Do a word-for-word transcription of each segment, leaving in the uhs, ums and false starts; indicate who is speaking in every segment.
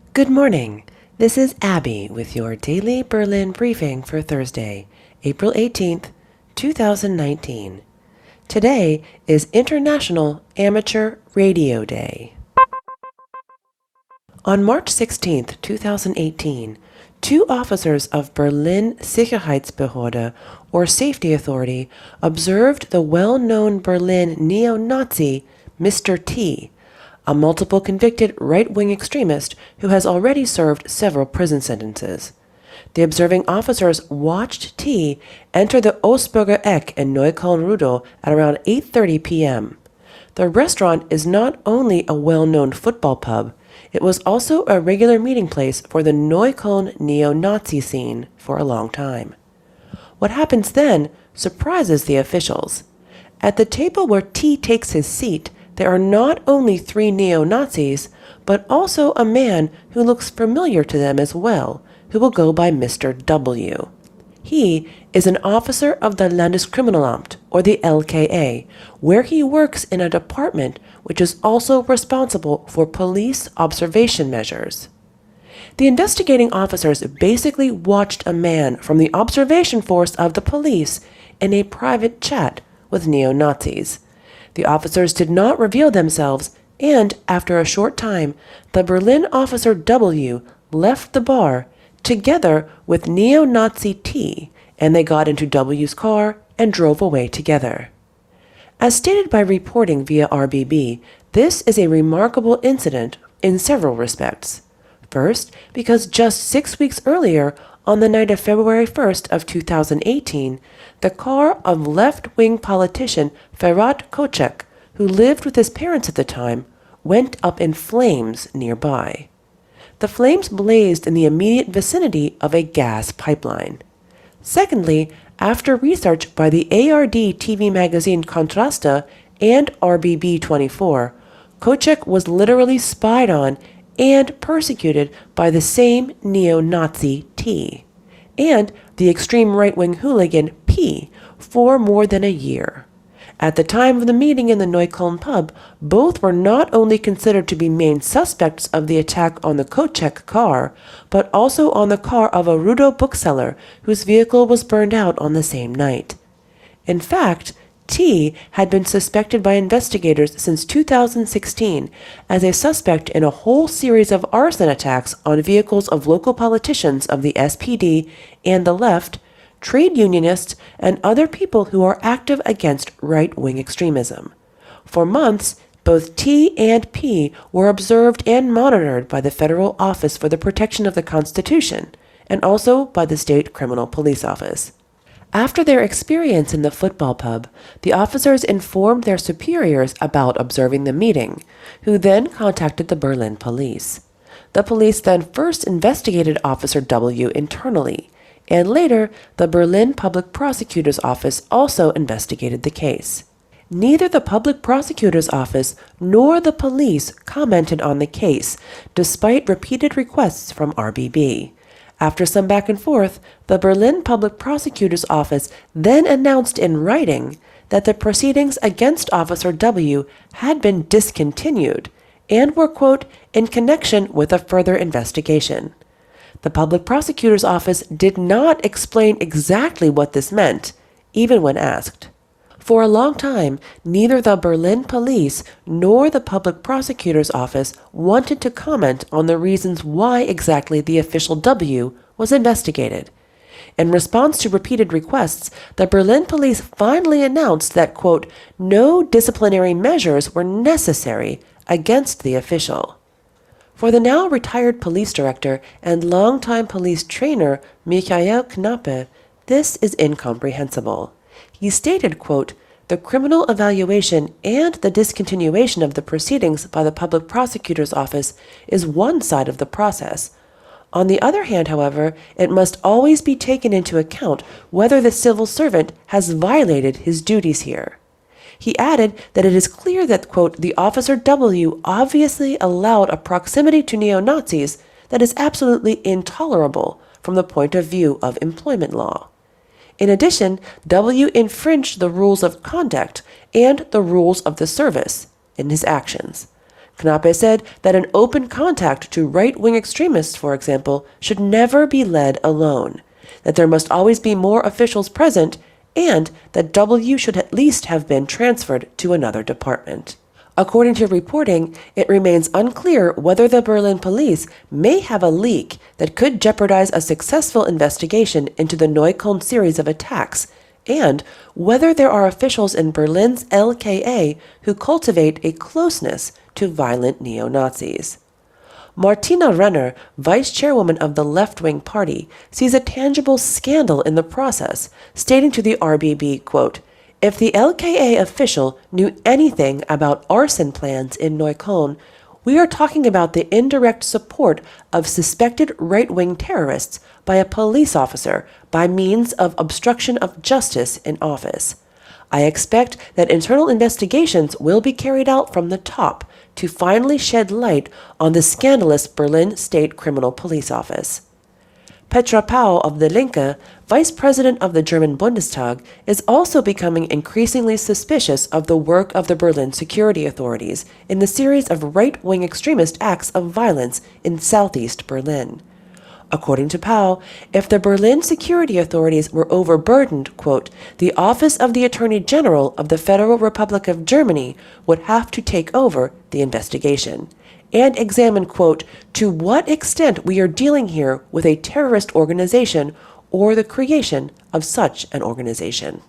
Speaker 1: Good morning. This is Abby with your daily Berlin briefing for Thursday, April eighteenth, two thousand nineteen. Today is International Amateur Radio Day. On March sixteenth, two thousand eighteen, two officers of Berlin Sicherheitsbehörde, or Safety Authority, observed the well-known Berlin neo-Nazi Mister T, a multiple convicted right-wing extremist who has already served several prison sentences. The observing officers watched T enter the Ostburger Eck in Neukölln-Rudow at around eight thirty p.m. The restaurant is not only a well-known football pub, it was also a regular meeting place for the Neukölln neo-Nazi scene for a long time. What happens then surprises the officials. At the table where T takes his seat, there are not only three neo-Nazis, but also a man who looks familiar to them as well, who will go by Mister W. He is an officer of the Landeskriminalamt, or the L K A, where he works in a department which is also responsible for police observation measures. The investigating officers basically watched a man from the observation force of the police in a private chat with neo-Nazis. The officers did not reveal themselves, and after a short time, the Berlin officer W left the bar together with neo-Nazi T, and they got into W's car and drove away together. As stated by reporting via R B B, this is a remarkable incident in several respects. First, because just six weeks earlier, on the night of February first of two thousand eighteen, the car of left-wing politician Ferhat Koçak, who lived with his parents at the time, went up in flames nearby. The flames blazed in the immediate vicinity of a gas pipeline. Secondly, after research by the A R D T V magazine Kontraste and R B B twenty-four, Koçak was literally spied on and persecuted by the same neo-Nazi T, and the extreme right-wing hooligan P, for more than a year. At the time of the meeting in the Neukölln pub, both were not only considered to be main suspects of the attack on the Koçak car, but also on the car of a Rudow bookseller whose vehicle was burned out on the same night. In fact, T had been suspected by investigators since two thousand sixteen as a suspect in a whole series of arson attacks on vehicles of local politicians of the S P D and the left, trade unionists, and other people who are active against right-wing extremism. For months, both T and P were observed and monitored by the Federal Office for the Protection of the Constitution, and also by the State Criminal Police Office. After their experience in the football pub, the officers informed their superiors about observing the meeting, who then contacted the Berlin police. The police then first investigated Officer W internally, and later the Berlin Public Prosecutor's Office also investigated the case. Neither the Public Prosecutor's Office nor the police commented on the case, despite repeated requests from R B B. After some back and forth, the Berlin Public Prosecutor's Office then announced in writing that the proceedings against Officer W had been discontinued and were, quote, in connection with a further investigation. The Public Prosecutor's Office did not explain exactly what this meant, even when asked. For a long time, neither the Berlin police nor the Public Prosecutor's Office wanted to comment on the reasons why exactly the official W was investigated. In response to repeated requests, the Berlin police finally announced that, quote, no disciplinary measures were necessary against the official. For the now retired police director and longtime police trainer Michael Knappe, this is incomprehensible. He stated, quote, the criminal evaluation and the discontinuation of the proceedings by the Public Prosecutor's Office is one side of the process. On the other hand, however, it must always be taken into account whether the civil servant has violated his duties here. He added that it is clear that, quote, the Officer W obviously allowed a proximity to neo-Nazis that is absolutely intolerable from the point of view of employment law. In addition, W infringed the rules of conduct and the rules of the service in his actions. Knappe said that an open contact to right-wing extremists, for example, should never be led alone, that there must always be more officials present, and that W should at least have been transferred to another department. According to reporting, it remains unclear whether the Berlin police may have a leak that could jeopardize a successful investigation into the Neukölln series of attacks, and whether there are officials in Berlin's L K A who cultivate a closeness to violent neo-Nazis. Martina Renner, vice chairwoman of the left-wing party, sees a tangible scandal in the process, stating to the R B B, quote, "If the L K A official knew anything about arson plans in Neukölln, we are talking about the indirect support of suspected right-wing terrorists by a police officer by means of obstruction of justice in office. I expect that internal investigations will be carried out from the top to finally shed light on the scandalous Berlin State Criminal Police Office." Petra Pau of the Linke, vice president of the German Bundestag, is also becoming increasingly suspicious of the work of the Berlin security authorities in the series of right-wing extremist acts of violence in southeast Berlin. According to Pau, if the Berlin security authorities were overburdened, quote, "the Office of the Attorney General of the Federal Republic of Germany would have to take over the investigation and examine, quote, to what extent we are dealing here with a terrorist organization or the creation of such an organization."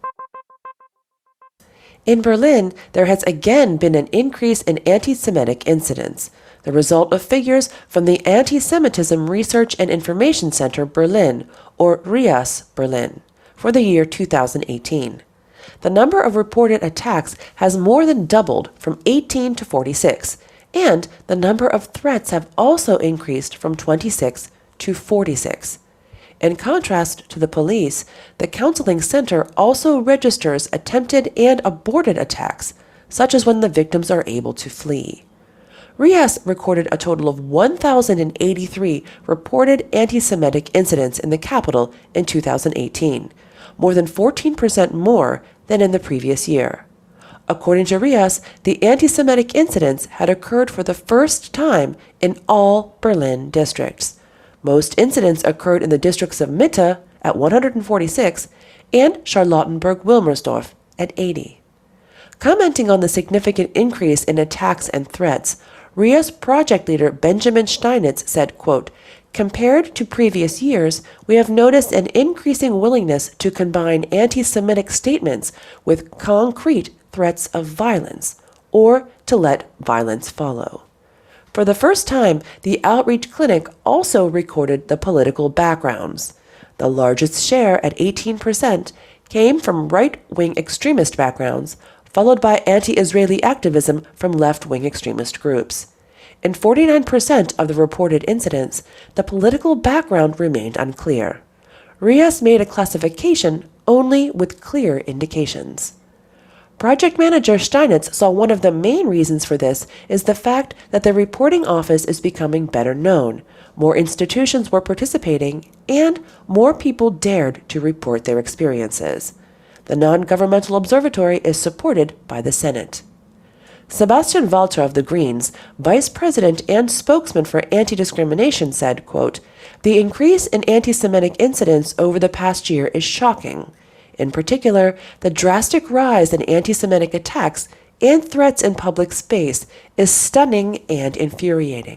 Speaker 1: In Berlin, there has again been an increase in anti-Semitic incidents, the result of figures from the Anti-Semitism Research and Information Center Berlin, or RIAS Berlin, for the year two thousand eighteen. The number of reported attacks has more than doubled from eighteen to forty-six, and the number of threats have also increased from twenty-six to forty-six. In contrast to the police, the counseling center also registers attempted and aborted attacks, such as when the victims are able to flee. RIAS recorded a total of one thousand eighty-three reported anti-Semitic incidents in the capital in two thousand eighteen, more than fourteen percent more than in the previous year. According to RIAS, the anti-Semitic incidents had occurred for the first time in all Berlin districts. Most incidents occurred in the districts of Mitte at one hundred forty-six and Charlottenburg-Wilmersdorf at eighty. Commenting on the significant increase in attacks and threats, RIAS project leader Benjamin Steinitz said, quote, "Compared to previous years, we have noticed an increasing willingness to combine anti-Semitic statements with concrete threats of violence, or to let violence follow." For the first time, the outreach clinic also recorded the political backgrounds. The largest share, at eighteen percent, came from right-wing extremist backgrounds, followed by anti-Israeli activism from left-wing extremist groups. In forty-nine percent of the reported incidents, the political background remained unclear. RIAS made a classification only with clear indications. Project manager Steinitz saw one of the main reasons for this is the fact that the reporting office is becoming better known, more institutions were participating, and more people dared to report their experiences. The non-governmental observatory is supported by the Senate. Sebastian Walter of the Greens, vice president and spokesman for anti-discrimination, said, quote, "The increase in anti-Semitic incidents over the past year is shocking. In particular, the drastic rise in anti-Semitic attacks and threats in public space is stunning and infuriating."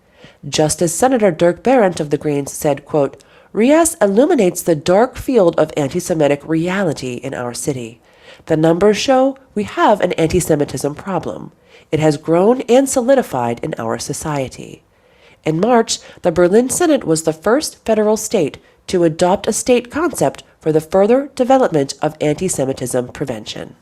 Speaker 1: Just as Senator Dirk Behrendt of the Greens said, quote, "RIAS illuminates the dark field of anti-Semitic reality in our city. The numbers show we have an anti-Semitism problem. It has grown and solidified in our society." In March, the Berlin Senate was the first federal state to adopt a state concept for the further development of anti-Semitism prevention.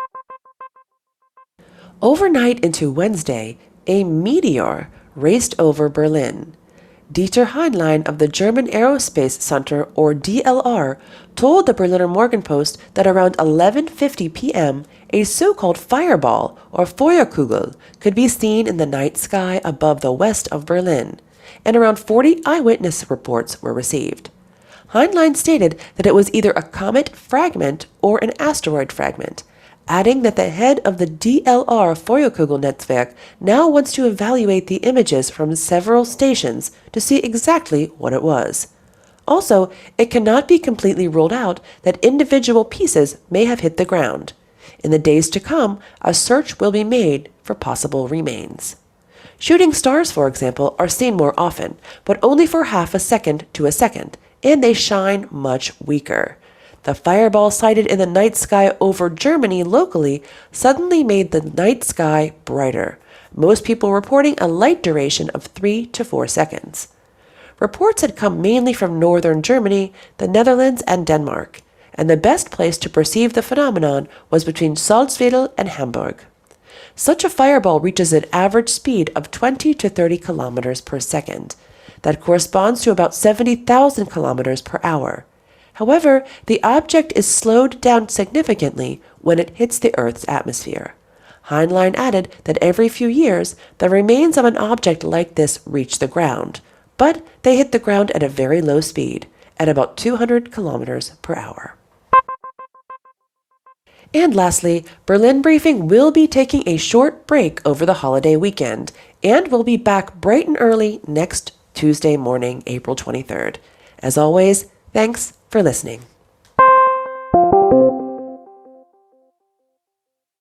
Speaker 1: Overnight into Wednesday, a meteor raced over Berlin. Dieter Heinlein of the German Aerospace Center, or D L R, told the Berliner Morgenpost that around eleven fifty p m, a so-called fireball, or Feuerkugel, could be seen in the night sky above the west of Berlin, and around forty eyewitness reports were received. Heinlein stated that it was either a comet fragment or an asteroid fragment, adding that the head of the D L R Feuerkugelnetzwerk now wants to evaluate the images from several stations to see exactly what it was. Also, it cannot be completely ruled out that individual pieces may have hit the ground. In the days to come, a search will be made for possible remains. Shooting stars, for example, are seen more often, but only for half a second to a second, and they shine much weaker. The fireball sighted in the night sky over Germany locally suddenly made the night sky brighter, most people reporting a light duration of three to four seconds. Reports had come mainly from northern Germany, the Netherlands, and Denmark, and the best place to perceive the phenomenon was between Salzwedel and Hamburg. Such a fireball reaches an average speed of twenty to thirty kilometers per second. That corresponds to about seventy thousand kilometers per hour. However, the object is slowed down significantly when it hits the Earth's atmosphere. Heinlein added that every few years, the remains of an object like this reach the ground, but they hit the ground at a very low speed, at about two hundred kilometers per hour. And lastly, Berlin Briefing will be taking a short break over the holiday weekend, and will be back bright and early next Tuesday morning, April twenty-third. As always, thanks for listening.